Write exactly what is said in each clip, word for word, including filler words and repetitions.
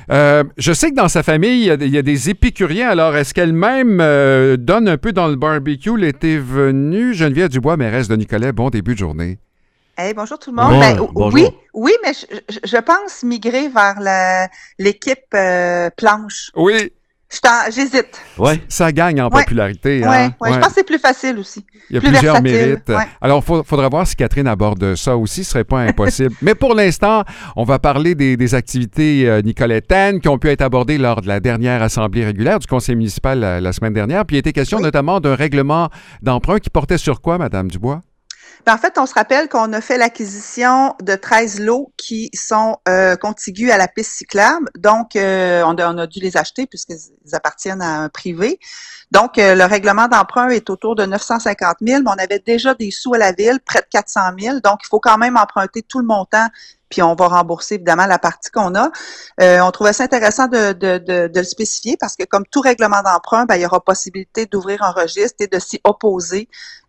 Euh, je sais que dans sa famille, il y a, il y a des épicuriens. Alors, est-ce qu'elle-même euh, donne un peu dans le barbecue l'été venu? Geneviève Dubois, mairesse de Nicolet, bon début de journée. Hey, bonjour tout le monde. Bon, Ben, bonjour. Oui, oui, mais je, je, je pense migrer vers la, l'équipe euh, planche. Oui. Je t'en, j'hésite. Ouais. Ça gagne en Ouais. popularité. Ouais, hein? ouais, je pense que c'est plus facile aussi. Il y a plus plusieurs versatile, mérites. ouais. Alors, il faudra voir si Catherine aborde ça aussi. Ce serait pas impossible. Mais pour l'instant, on va parler des, des activités euh, nicolettaines qui ont pu être abordées lors de la dernière assemblée régulière du conseil municipal la, la semaine dernière. Puis il était question Oui. notamment d'un règlement d'emprunt qui portait sur quoi, Madame Dubois? Ben, en fait, on se rappelle qu'on a fait l'acquisition de treize lots qui sont euh, contigus à la piste cyclable. Donc, euh, on, a, on a dû les acheter puisqu'ils appartiennent à un privé. Donc, euh, le règlement d'emprunt est autour de neuf cent cinquante mille, mais on avait déjà des sous à la ville, près de quatre cent mille. Donc, il faut quand même emprunter tout le montant, puis on va rembourser évidemment la partie qu'on a. Euh, on trouvait ça intéressant de, de, de, de le spécifier parce que comme tout règlement d'emprunt, ben, il y aura possibilité d'ouvrir un registre et de s'y opposer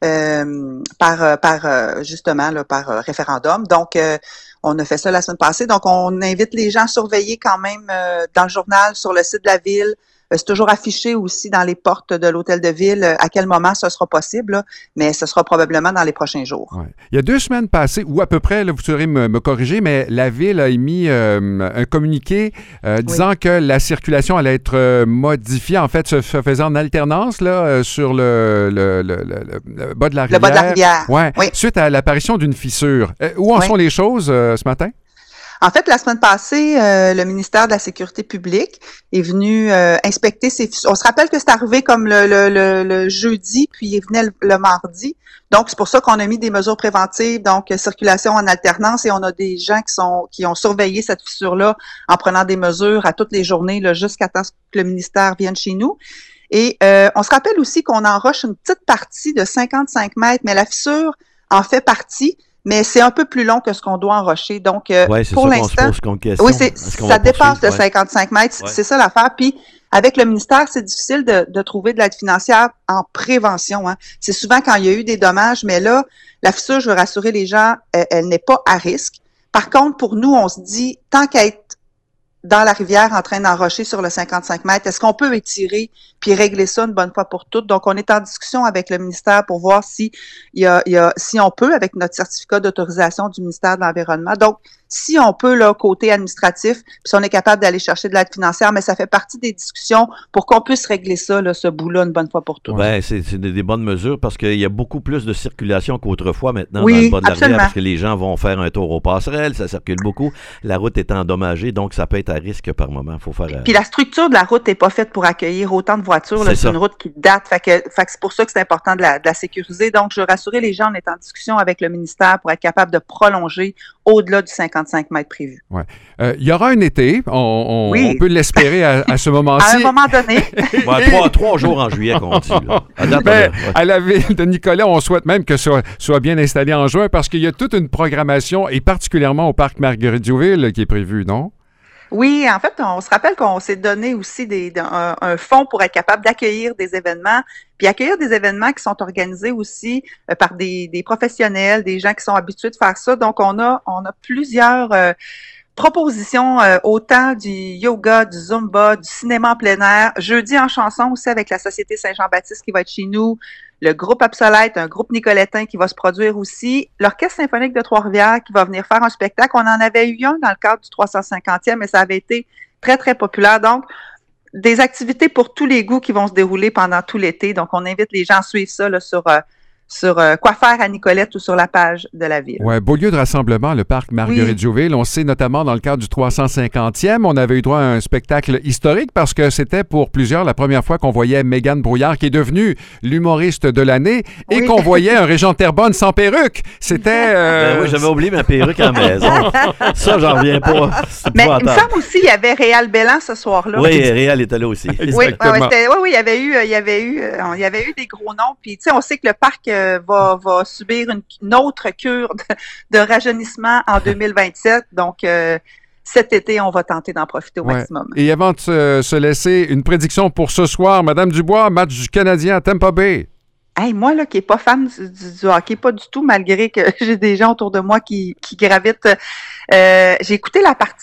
euh, par, par justement là, par référendum. Donc, euh, on a fait ça la semaine passée. Donc, on invite les gens à surveiller quand même euh, dans le journal, sur le site de la ville. C'est toujours affiché aussi dans les portes de l'hôtel de ville à quel moment ce sera possible, là, mais ce sera probablement dans les prochains jours. Ouais. Il y a deux semaines passées, ou à peu près, là, vous saurez me, me corriger, mais la ville a émis euh, un communiqué euh, disant oui. que la circulation allait être euh, modifiée, en fait, se, se faisant en alternance là, euh, sur le, le, le, le, le bas de la rivière. Le bas de la rivière. Ouais, oui. Suite à l'apparition d'une fissure. Euh, où en oui. sont les choses euh, ce matin? En fait, la semaine passée, euh, le ministère de la Sécurité publique est venu euh, inspecter ces fissures. On se rappelle que c'est arrivé comme le, le, le, le jeudi, puis il venait le, le mardi. Donc, c'est pour ça qu'on a mis des mesures préventives, donc circulation en alternance, et on a des gens qui sont qui ont surveillé cette fissure-là en prenant des mesures à toutes les journées, là, jusqu'à temps que le ministère vienne chez nous. Et euh, on se rappelle aussi qu'on enroche une petite partie de cinquante-cinq mètres, mais la fissure en fait partie. Mais c'est un peu plus long que ce qu'on doit enrocher. Donc, euh, ouais, c'est pour ça l'instant, qu'on se pose comme question. oui, c'est, ça dépasse de ouais. cinquante-cinq mètres. Ouais. C'est ça l'affaire. Puis, avec le ministère, c'est difficile de, de trouver de l'aide financière en prévention. Hein. C'est souvent quand il y a eu des dommages, mais là, la fissure, je veux rassurer les gens, elle, elle n'est pas à risque. Par contre, pour nous, on se dit, tant qu'à être dans la rivière en train d'enrocher sur le cinquante-cinq mètres, est-ce qu'on peut étirer puis régler ça une bonne fois pour toutes? Donc, on est en discussion avec le ministère pour voir si il y a, il y a si on peut, avec notre certificat d'autorisation du ministère de l'Environnement. Donc, si on peut, là, côté administratif, puis si on est capable d'aller chercher de l'aide financière, mais ça fait partie des discussions pour qu'on puisse régler ça, là, ce bout-là, une bonne fois pour toutes. Ben, c'est, c'est des, des bonnes mesures parce qu'il y a beaucoup plus de circulation qu'autrefois maintenant oui, dans le bas de la absolument. rivière parce que les gens vont faire un tour aux passerelles, ça circule beaucoup. La route est endommagée, donc ça peut être à risque par moment. Faut faire. Puis la structure de la route n'est pas faite pour accueillir autant de voitures. Là, c'est, c'est une route qui date, fait que, fait que c'est pour ça que c'est important de la, de la sécuriser. Donc, je veux rassurer les gens, on est en discussion avec le ministère pour être capable de prolonger au-delà du cinquante-cinq mètres prévu. Ouais. Euh, il y aura un été, on, on, oui. on peut l'espérer à, à ce moment-ci. À un moment donné. ouais, trois, trois jours en juillet qu'on dit. Là. À, date, ben, ouais. à la ville de Nicolet, on souhaite même que ce soit, soit bien installé en juin parce qu'il y a toute une programmation, et particulièrement au parc Marguerite-Diouville, qui est prévue, non? Oui, en fait, on se rappelle qu'on s'est donné aussi des, un, un fonds pour être capable d'accueillir des événements, puis accueillir des événements qui sont organisés aussi euh, par des, des professionnels, des gens qui sont habitués de faire ça. Donc, on a, on a plusieurs euh, propositions, euh, autant du yoga, du zumba, du cinéma en plein air, jeudi en chanson aussi avec la Société Saint-Jean-Baptiste qui va être chez nous, le groupe Obsolète, un groupe nicolettin qui va se produire aussi, l'Orchestre symphonique de Trois-Rivières qui va venir faire un spectacle. On en avait eu un dans le cadre du trois cent cinquantième, mais ça avait été très, très populaire. Donc, des activités pour tous les goûts qui vont se dérouler pendant tout l'été. Donc, on invite les gens à suivre ça là, sur... Euh, sur euh, quoi faire à Nicolette ou sur la page de la ville. Oui, beau lieu de rassemblement, le parc Marguerite-Diouville. Oui. On sait notamment dans le cadre du trois cent cinquantième, on avait eu droit à un spectacle historique parce que c'était pour plusieurs la première fois qu'on voyait Mégane Brouillard, qui est devenue l'humoriste de l'année, et oui. qu'on voyait un Régent Terrebonne sans perruque. C'était... Euh... Ben oui, j'avais oublié ma perruque à la maison. Ça, j'en reviens pas. Mais il me semble aussi qu'il y avait Réal Bellan ce soir-là. Oui, Réal était là aussi. Oui, ouais, ouais, oui, oui, il y avait eu, il y avait eu, il y avait eu des gros noms. Puis, tu sais, on sait que le parc Va, va subir une, une autre cure de, de rajeunissement en deux mille vingt-sept. Donc, euh, cet été, on va tenter d'en profiter au ouais. maximum. Et avant de se, se laisser, une prédiction pour ce soir, Madame Dubois, match du Canadien à Tampa Bay. Hey, moi, là, qui n'est pas fan du, du, du hockey, pas du tout, malgré que j'ai des gens autour de moi qui, qui gravitent. Euh, j'ai écouté la partie.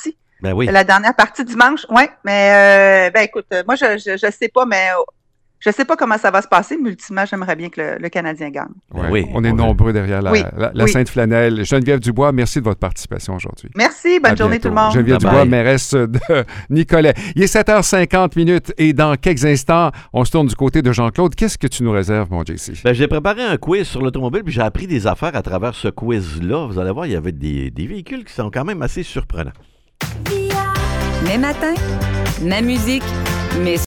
Ben oui. La dernière partie dimanche, oui. Mais, euh, ben écoute, moi, je, je, je sais pas, mais je sais pas comment ça va se passer, mais ultimement, j'aimerais bien que le, le Canadien gagne. Ouais, oui. On est On nombreux derrière la, oui. la, la oui. Sainte Flanelle. Geneviève Dubois, merci de votre participation aujourd'hui. Merci, bonne À journée bientôt. tout le monde. Geneviève Bye Dubois, bye. mairesse de Nicolet. Il est sept heures cinquante minutes et dans quelques instants, on se tourne du côté de Jean-Claude. Qu'est-ce que tu nous réserves, mon J C? Ben, j'ai préparé un quiz sur l'automobile, puis j'ai appris des affaires à travers ce quiz-là. Vous allez voir, il y avait des, des véhicules qui sont quand même assez surprenants. Mes matins, ma musique, mes